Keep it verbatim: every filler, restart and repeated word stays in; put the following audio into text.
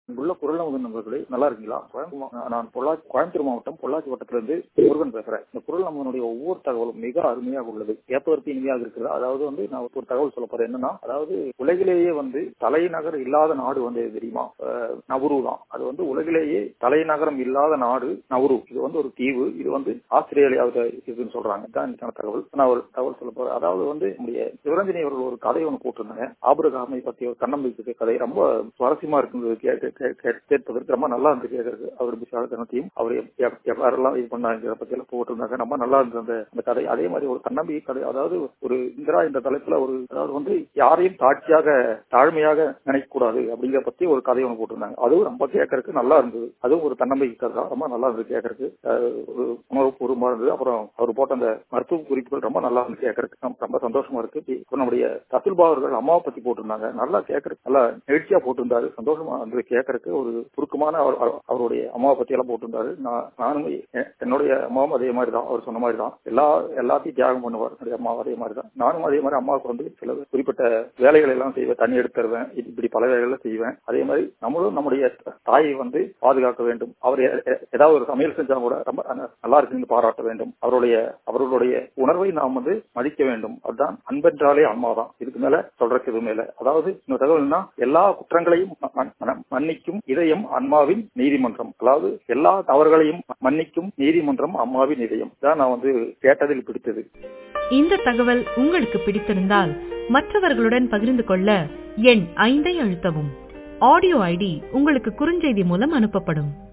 உள்ள குரல் நமது நண்பர்களே, நல்லா இருக்கீங்களா? கோயம்புத்தூர் நான் பொள்ளாச்சி கோயம்புத்தூர் மாவட்டம் பொள்ளாச்சி வட்டத்திலிருந்து முருகன் பேசுறேன். இந்த குரல் நமதனுடைய ஒவ்வொரு தகவலும் மிக அருமையாக உள்ளது, ஏற்பதற்கு இனிமையாக இருக்கிறது. அதாவது வந்து நான் ஒரு தகவல் சொல்ல போறேன். என்னன்னா, அதாவது உலகிலேயே வந்து தலைநகர் இல்லாத நாடு வந்து தெரியுமா? நவரு தான். அது வந்து உலகிலேயே தலைநகரம் இல்லாத நாடு நவரு. இது வந்து ஒரு தீவு. இது வந்து ஆஸ்திரேலியாவில் இருக்குன்னு சொல்றாங்க. தான் தகவல் நான் ஒரு தகவல் சொல்ல போறேன். அதாவது வந்து நம்முடைய சிவரஞ்சனி அவர்கள் ஒரு கதை ஒன்று போட்டிருந்தாங்க. ஆபிரகாமை பற்றிய ஒரு தன்னம்பிக்கை கதை. ரொம்ப சுவாரஸ்யமா இருக்குது கேட்பதற்கு. ரொம்ப நல்லா இருந்து கேட்கறது. அவர் விசாலத்தனத்தையும் அவர் எவ்வாறெல்லாம் இது பண்ணாங்க பத்தி எல்லாம் போட்டிருந்தாங்க. ரொம்ப நல்லா இருந்தது அந்த கதை. அதே மாதிரி ஒரு தன்னம்பிக்கை கதை. அதாவது ஒரு இந்திரா என்ற தலைப்புல ஒரு அதாவது வந்து யாரையும் தாட்சியாக தாழ்மையாக நினைக்க கூடாது அப்படிங்கிற பத்தி ஒரு கதை ஒன்று போட்டிருந்தாங்க. அதுவும் ரொம்ப கேட்கறதுக்கு நல்லா இருந்தது. அதுவும் ஒரு தன்னம்பிக்கை கதை. ரொம்ப நல்லா இருந்தது கேட்கறதுக்கு. ஒரு உணர்வு பூர்வமா இருந்தது. அப்புறம் அவர் போட்ட அந்த மருத்துவ குறிப்புகள் ரொம்ப நல்லா இருந்து கேட்கறதுக்கு ரொம்ப சந்தோஷமா இருக்கு. நம்முடைய தத்துல்பா அவர்கள் அம்மாவை பத்தி போட்டிருந்தாங்க. நல்லா கேட்கறதுக்கு நல்லா நெகிழ்ச்சியா போட்டிருந்தாரு. சந்தோஷமா வந்து கேட்கறதுக்கு ஒரு சுருக்கமான அவருடைய அம்மாவை பத்தி எல்லாம் போட்டிருந்தாரு. நானும் என்னுடைய அம்மாவும் அதே மாதிரி தான். அவர் சொன்ன மாதிரி தான். எல்லா எல்லாத்தையும் தியாகம் பண்ணுவார். என்னுடைய அம்மாவும் அதே மாதிரி தான். நானும் அதே மாதிரி அம்மாவுக்கு வந்து சில குறிப்பிட்ட வேலைகளை எல்லாம் செய்வேன். தண்ணி எடுத்து தருவேன். இப்படி பல வேலைகளை செய்வேன். அதே மாதிரி நம்மளும் நம்முடைய தாயை வந்து பாதுகாக்க வேண்டும். அவர் ஏதாவது ஒரு சமையல் செஞ்சா கூட ரொம்ப நல்லா இருக்குன்னு பாராட்ட வேண்டும். அவருடைய அவர்களுடைய உணர்வை நாம் வந்து மதிக்க வேண்டும். அதுதான் அன்பென்றாலே அம்மா தான். இதுக்கு மேல சொல்றதுக்கு எதுவுமே இல்லை. அதாவது இந்த தகவல்னா எல்லா குற்றங்களையும் மன்னிக்கும் இதயம் அம்மாவின் நீதிமன்றம். அதாவது எல்லா தவறுகளையும் மன்னிக்கும் நீதிமன்றம் அம்மாவின் இதயம் தான் நான் வந்து கேட்டதில் பிடித்தது. இந்த தகவல் உங்களுக்கு பிடித்திருந்தால் மற்றவர்களுடன் பகிர்ந்து கொள்ள எண் ஐந்தை அழுத்தவும். ஆடியோ ஐடி உங்களுக்கு குறுஞ்செய்தி மூலம் அனுப்பப்படும்.